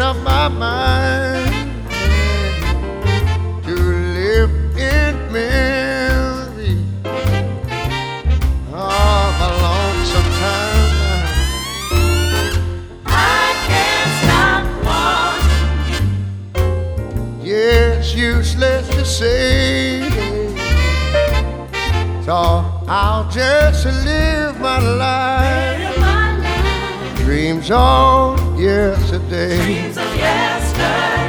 up my mind to live in memory of a lonesome time. I can't stop wanting you. Yeah, it's useless to say, so I'll just live my life. Live my life. Dreams of yesterday. Dreams of yesterday.